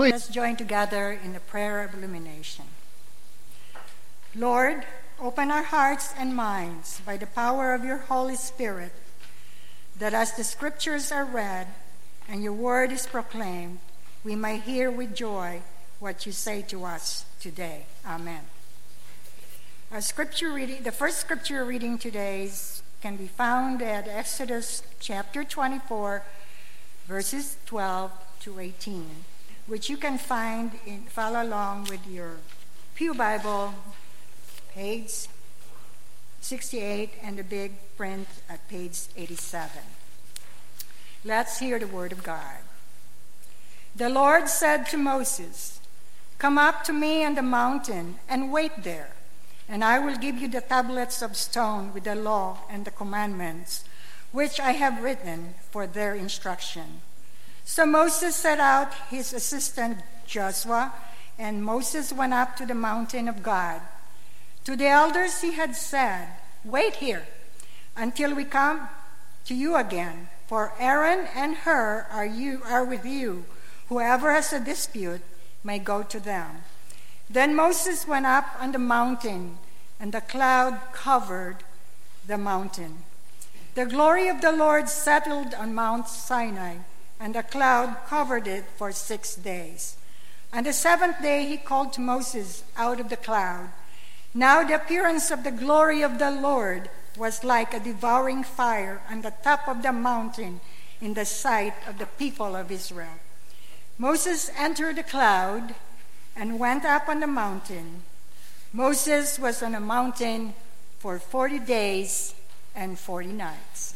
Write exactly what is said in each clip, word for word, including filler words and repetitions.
please. Let's join together in the prayer of illumination. Lord, open our hearts and minds by the power of your Holy Spirit, that as the scriptures are read and your word is proclaimed, we may hear with joy what you say to us today. Amen. Our scripture reading, the first scripture reading today can be found at Exodus chapter twenty-four, verses twelve to eighteen, which you can find in, follow along with your Pew Bible, page sixty-eight, and the big print at page eighty-seven. Let's hear the word of God. The Lord said to Moses, "Come up to me on the mountain and wait there, and I will give you the tablets of stone with the law and the commandments, which I have written for their instruction." So Moses set out his assistant Joshua, and Moses went up to the mountain of God. To the elders he had said, "Wait here until we come to you again, for Aaron and Hur are you are with you. Whoever has a dispute may go to them." Then Moses went up on the mountain, and the cloud covered the mountain. The glory of the Lord settled on Mount Sinai, and the cloud covered it for six days. On the seventh day he called to Moses out of the cloud. Now the appearance of the glory of the Lord was like a devouring fire on the top of the mountain in the sight of the people of Israel. Moses entered the cloud and went up on the mountain. Moses was on a mountain for forty days and forty nights.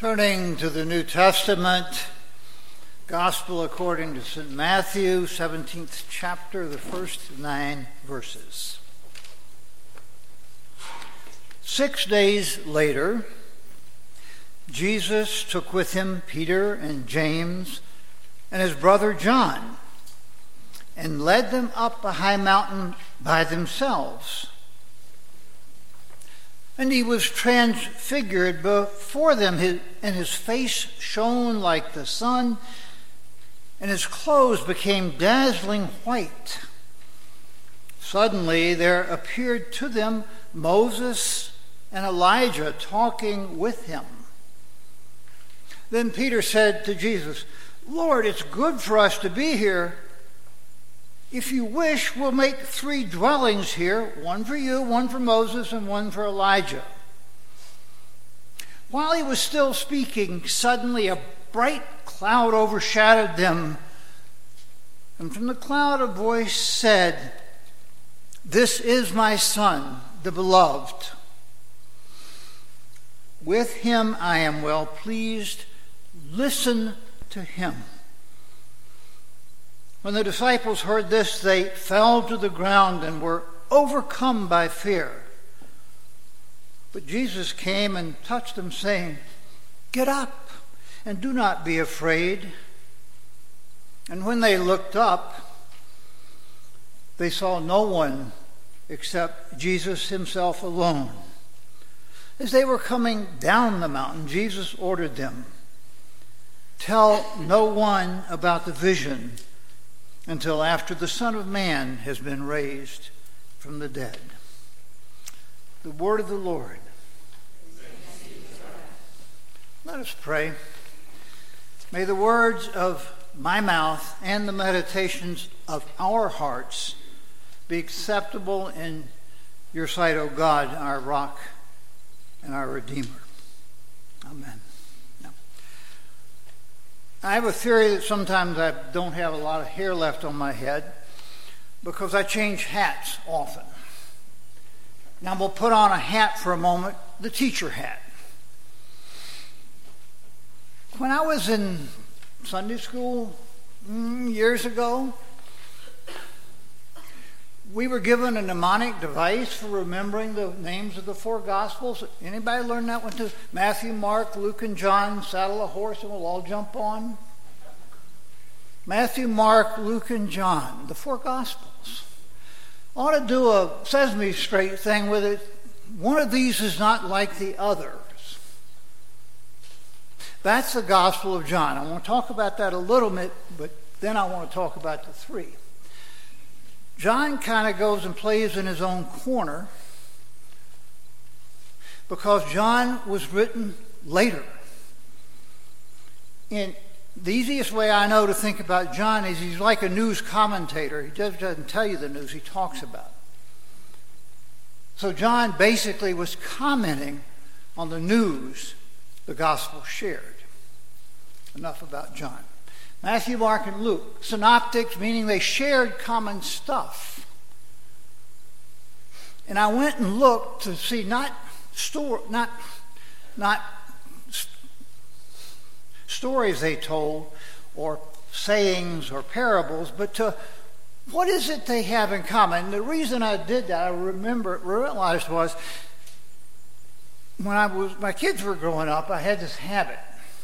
Turning to the New Testament, Gospel according to Saint Matthew, seventeenth chapter, the first nine verses. Six days later, Jesus took with him Peter and James and his brother John and led them up a high mountain by themselves. And he was transfigured before them, and his face shone like the sun, and his clothes became dazzling white. Suddenly there appeared to them Moses and Elijah talking with him. Then Peter said to Jesus, "Lord, it's good for us to be here. If you wish, we'll make three dwellings here, one for you, one for Moses, and one for Elijah." While he was still speaking, suddenly a bright cloud overshadowed them. And from the cloud a voice said, "This is my Son, the beloved. With him I am well pleased. Listen to him." When the disciples heard this, they fell to the ground and were overcome by fear. But Jesus came and touched them, saying, "Get up and do not be afraid." And when they looked up, they saw no one except Jesus himself alone. As they were coming down the mountain, Jesus ordered them, "Tell no one about the vision until after the Son of Man has been raised from the dead." The word of the Lord. Let us pray. May the words of my mouth and the meditations of our hearts be acceptable in your sight, O God, our rock and our Redeemer. Amen. I have a theory that sometimes I don't have a lot of hair left on my head because I change hats often. Now we'll put on a hat for a moment, the teacher hat. When I was in Sunday school mm, years ago, we were given a mnemonic device for remembering the names of the four Gospels. Anybody learn that one too? Matthew, Mark, Luke, and John. Saddle a horse and we'll all jump on. Matthew, Mark, Luke, and John. The four Gospels. I ought to do a Sesame Street thing with it. One of these is not like the others. That's the Gospel of John. I want to talk about that a little bit, but then I want to talk about the three. John kind of goes and plays in his own corner because John was written later. And the easiest way I know to think about John is he's like a news commentator. He just doesn't tell you the news, he talks about it. So John basically was commenting on the news the gospel shared. Enough about John. Matthew, Mark, and Luke. Synoptics, meaning they shared common stuff. And I went and looked to see not store, not, not st- stories they told, or sayings or parables, but to what is it they have in common. And the reason I did that, I remember, realized was when I was my kids were growing up, I had this habit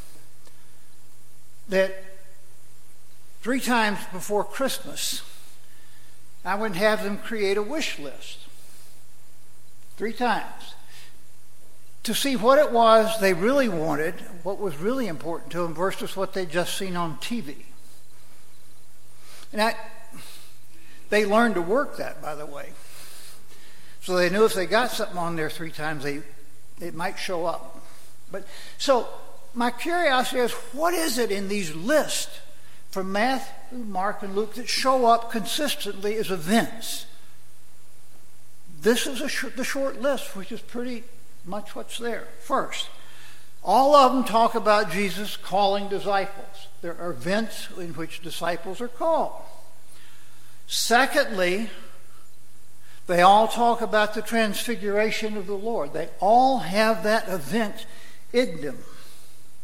that three times before Christmas, I would have them create a wish list. Three times. To see what it was they really wanted, what was really important to them, versus what they'd just seen on T V. And I, they learned to work that, by the way. So they knew if they got something on there three times, they it might show up. But so my curiosity is, what is it in these lists from Matthew, Mark, and Luke that show up consistently as events? This is a sh- the short list, which is pretty much what's there. First, all of them talk about Jesus calling disciples. There are events in which disciples are called. Secondly, they all talk about the transfiguration of the Lord. They all have that event in them.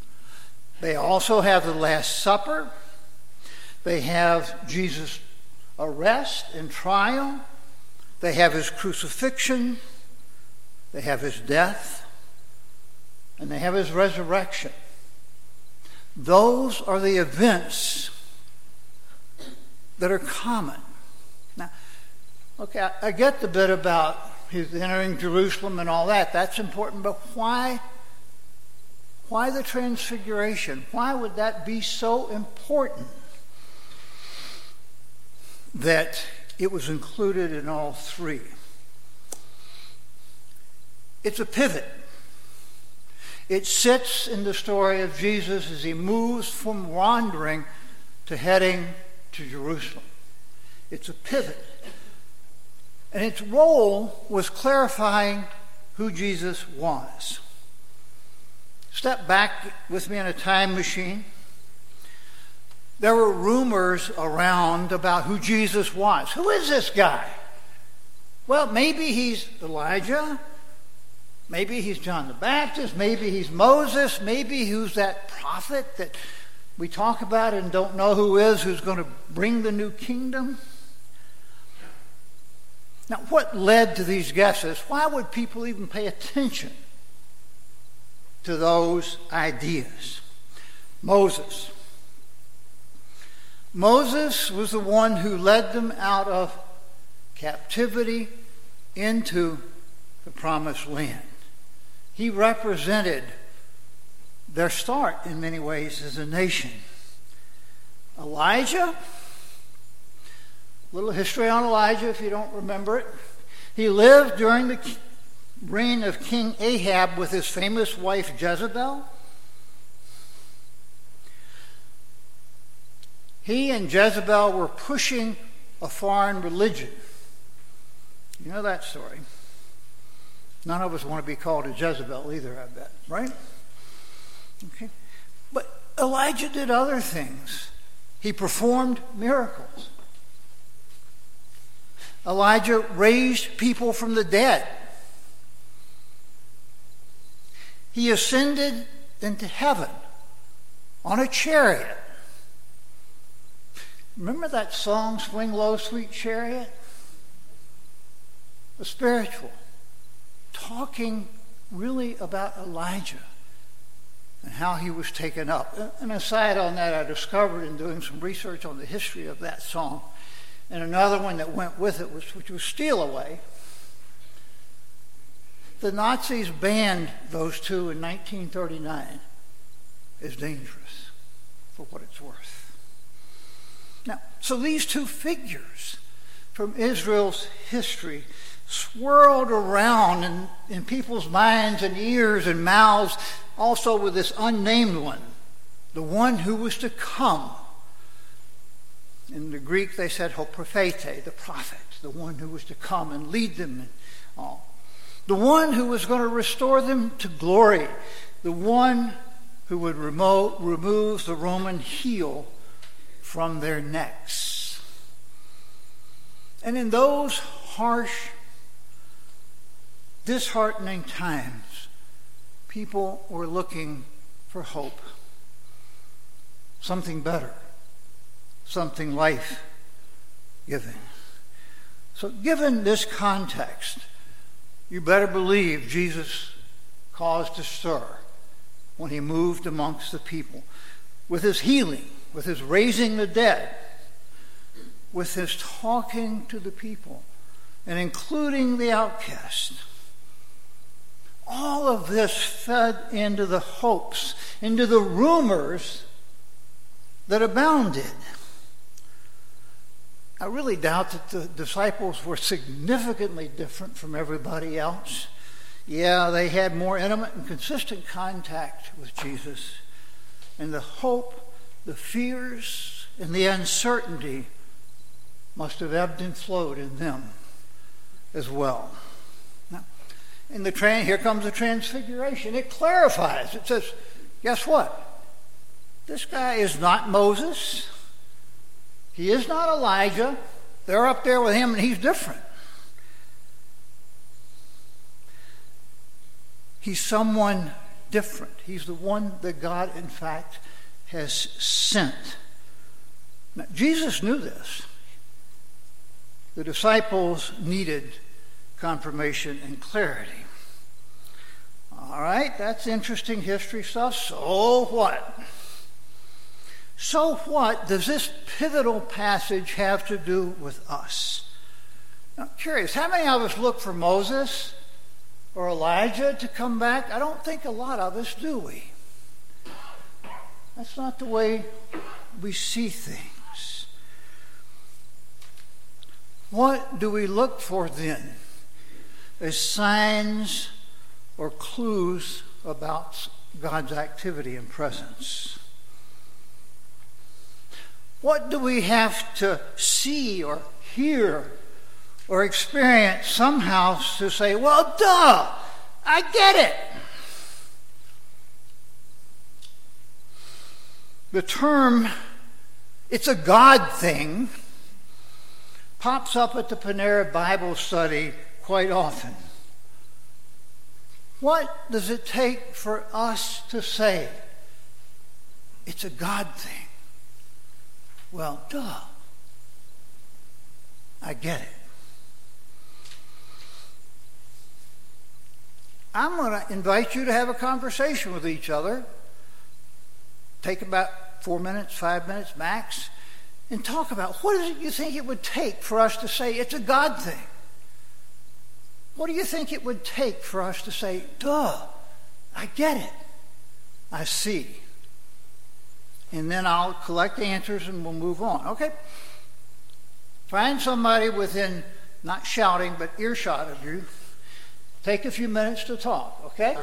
They also have the Last Supper. They have Jesus' arrest and trial. They have his crucifixion. They have his death. And they have his resurrection. Those are the events that are common. Now, okay, I, I get the bit about his entering Jerusalem and all that. That's important, but why, why the Transfiguration? Why would that be so important that it was included in all three? It's a pivot. It sits in the story of Jesus as he moves from wandering to heading to Jerusalem. It's a pivot. And its role was clarifying who Jesus was. Step back with me in a time machine. There were rumors around about who Jesus was. Who is this guy? Well, maybe he's Elijah. Maybe he's John the Baptist. Maybe he's Moses. Maybe who's that prophet that we talk about and don't know who is, who's going to bring the new kingdom. Now, what led to these guesses? Why would people even pay attention to those ideas? Moses. Moses was the one who led them out of captivity into the promised land. He represented their start in many ways as a nation. Elijah, a little history on Elijah if you don't remember it. He lived during the reign of King Ahab with his famous wife Jezebel. He and Jezebel were pushing a foreign religion. You know that story. None of us want to be called a Jezebel either, I bet, right? Okay. But Elijah did other things. He performed miracles. Elijah raised people from the dead. He ascended into heaven on a chariot. Remember that song, Swing Low, Sweet Chariot? The spiritual. Talking really about Elijah and how he was taken up. An aside on that, I discovered in doing some research on the history of that song, and another one that went with it, was, which was Steal Away. The Nazis banned those two in nineteen thirty-nine as dangerous, for what it's worth. Now, so these two figures from Israel's history swirled around in, in people's minds and ears and mouths, also with this unnamed one, the one who was to come. In the Greek, they said hoprophete, the prophet, the one who was to come and lead them and all. The one who was going to restore them to glory, the one who would remo- remove the Roman heel from their necks. And in those harsh, disheartening times, people were looking for hope, something better, something life-giving. So given this context, you better believe Jesus caused a stir when he moved amongst the people with his healing, with his raising the dead, with his talking to the people, and including the outcast. All of this fed into the hopes, into the rumors that abounded. I really doubt that the disciples were significantly different from everybody else. Yeah, they had more intimate and consistent contact with Jesus. And the hope, the fears, and the uncertainty must have ebbed and flowed in them as well. Now, in the train, here comes the Transfiguration. It clarifies. It says, guess what? This guy is not Moses. He is not Elijah. They're up there with him, and he's different. He's someone different. He's the one that God, in fact, has sent. Now, Jesus knew this. The disciples needed confirmation and clarity. All right, that's interesting history stuff. So what? So what does this pivotal passage have to do with us? Now, curious, how many of us look for Moses or Elijah to come back? I don't think a lot of us do, we? That's not the way we see things. What do we look for then as signs or clues about God's activity and presence? What do we have to see or hear or experience somehow to say, well, duh, I get it? The term, it's a God thing, pops up at the Panera Bible study quite often. What does it take for us to say, it's a God thing? Well, duh. I get it. I'm going to invite you to have a conversation with each other. Take about four minutes, five minutes max, and talk about what is it you think it would take for us to say it's a God thing? What do you think it would take for us to say, duh, I get it. I see. And then I'll collect answers and we'll move on. Okay? Find somebody within, not shouting, but earshot of you. Take a few minutes to talk, okay?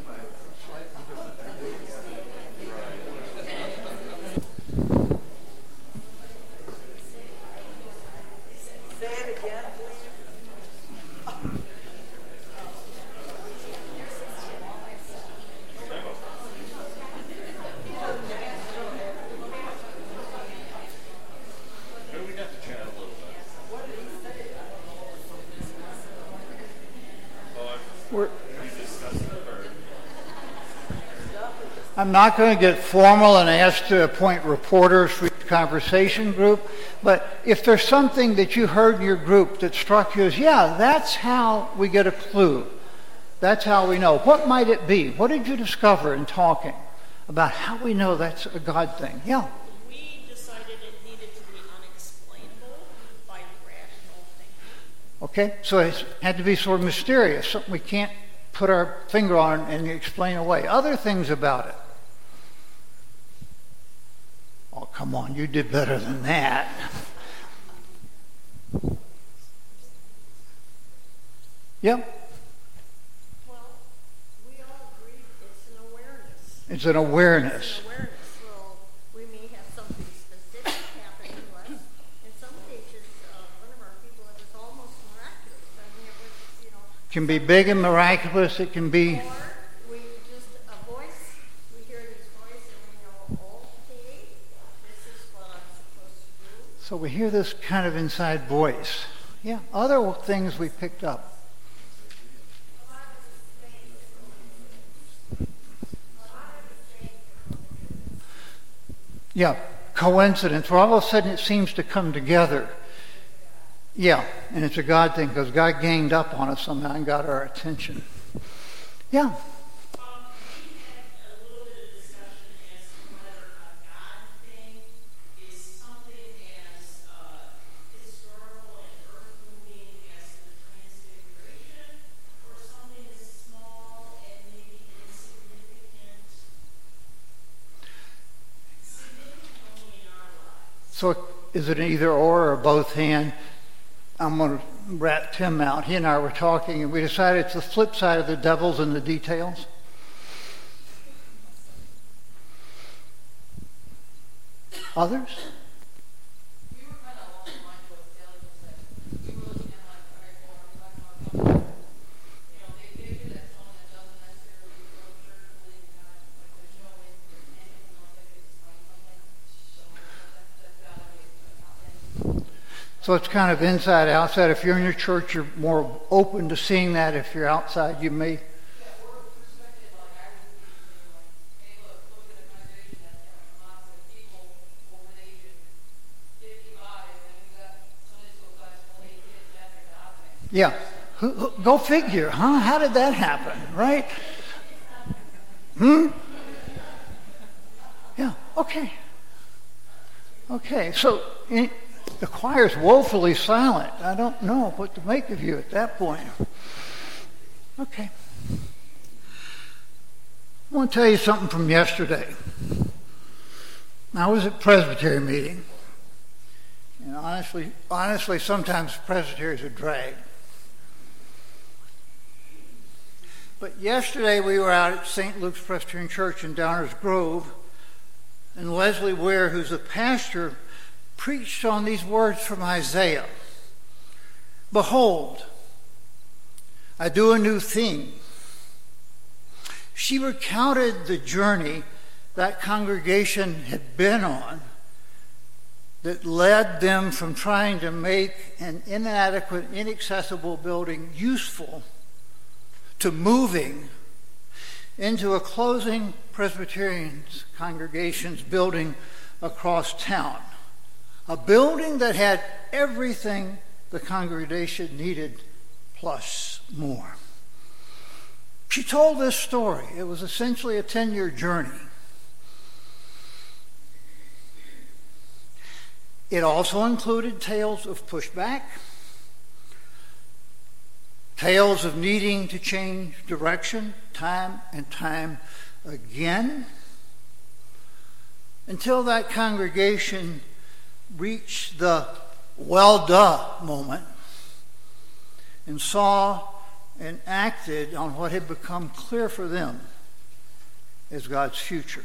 We're, I'm not going to get formal and ask to appoint reporters for each conversation group, but if there's something that you heard in your group that struck you as, yeah, that's how we get a clue. That's how we know. What might it be? What did you discover in talking about how we know that's a God thing? Yeah. We decided it needed to be unexplainable by rational thinking. Okay, so it had to be sort of mysterious, something we can't put our finger on and explain away. Other things about it. Oh, come on, you did better than that. Yep. Well, we all agree it's an awareness. It's an awareness. It's an awareness. Well, we may have something specific happen to us. In some cases, uh, one of our people, it was almost miraculous. I mean, it was, you know. Can be big and miraculous. It can be. Or we just, a voice, we hear this voice and we know, okay, this is what I'm supposed to do. So we hear this kind of inside voice. Yeah, other things we picked up. Yeah, coincidence, where all of a sudden it seems to come together. Yeah, and it's a God thing because God ganged up on us somehow and got our attention. Yeah. Um, we had a little bit of discussion as to whether a God thing is something as uh, historical and earth-moving as the Transfiguration, or something as small and maybe insignificant, significantly in our lives. So is it an either or or both hand? I'm going to rat Tim out. He and I were talking, and we decided it's the flip side of the devil's in the details. Others? We were kind of along the lines of what Sally just said. We were looking at like, all right, well, are we talking about something, you know, big picture that someone that doesn't necessarily go to church or believe in God, like there's no way anything else that could explain something. So that's, that's got to be a top end. So it's kind of inside, outside. If you're in your church, you're more open to seeing that. If you're outside, you may. Yeah, or perspective, like I would be Yeah. Who, who, go figure, huh? How did that happen, right? Hmm? Yeah, okay. Okay, so in, the choir's woefully silent. I don't know what to make of you at that point. Okay. I want to tell you something from yesterday. I was at Presbytery meeting, and honestly, honestly, sometimes presbyteries are drag. But yesterday we were out at Saint Luke's Presbyterian Church in Downers Grove, and Leslie Ware, who's the pastor, preached on these words from Isaiah. Behold, I do a new thing. She recounted the journey that congregation had been on that led them from trying to make an inadequate, inaccessible building useful to moving into a closing Presbyterian congregation's building across town. A building that had everything the congregation needed plus more. She told this story. It was essentially a ten-year journey. It also included tales of pushback, tales of needing to change direction time and time again, until that congregation reached the well duh moment and saw and acted on what had become clear for them as God's future.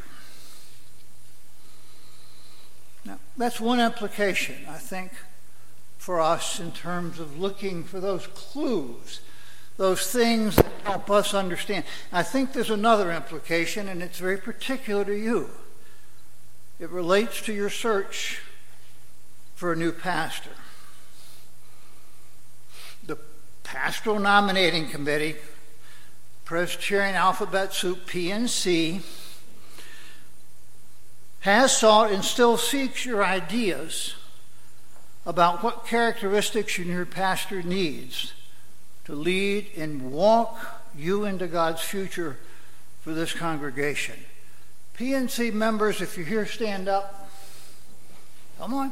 Now, that's one implication, I think, for us in terms of looking for those clues, those things that help us understand. I think there's another implication, and it's very particular to you. It relates to your search for a new pastor. The Pastoral Nominating Committee, Presbyterian Alphabet Soup, P N C, has sought and still seeks your ideas about what characteristics your new pastor needs to lead and walk you into God's future for this congregation. P N C members, if you're here, stand up. Come on.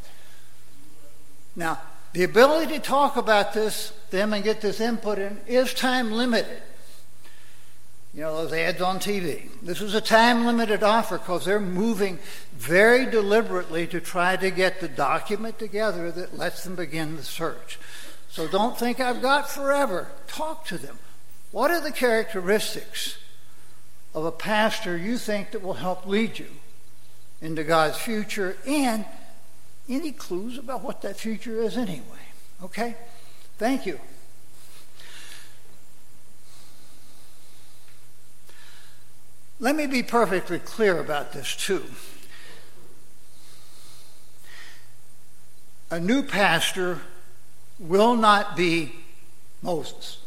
Now, the ability to talk about this, them, and get this input in is time limited. You know, those ads on T V. This is a time-limited offer because they're moving very deliberately to try to get the document together that lets them begin the search. So don't think I've got forever. Talk to them. What are the characteristics of a pastor you think that will help lead you into God's future, and any clues about what that future is anyway? Okay? Thank you. Let me be perfectly clear about this too. A new pastor will not be Moses.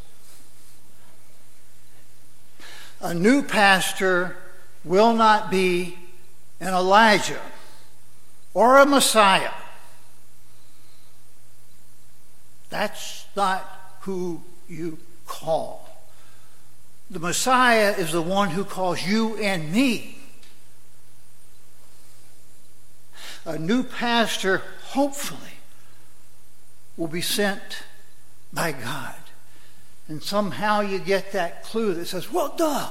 A new pastor will not be an Elijah or a Messiah. That's not who you call. The Messiah is the one who calls you and me. A new pastor, hopefully, will be sent by God. And somehow you get that clue that says, well, duh.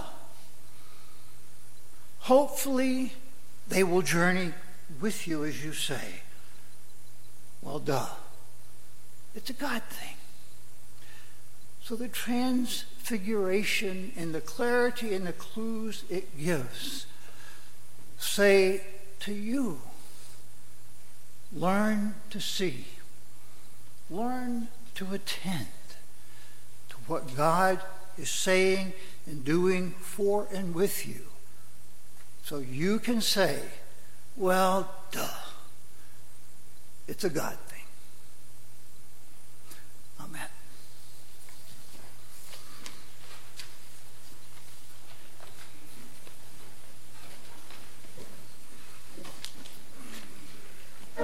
Hopefully, they will journey with you as you say, well, duh. It's a God thing. So the transfiguration and the clarity and the clues it gives say to you, learn to see, learn to attend to what God is saying and doing for and with you, so you can say, well, duh, it's a God thing.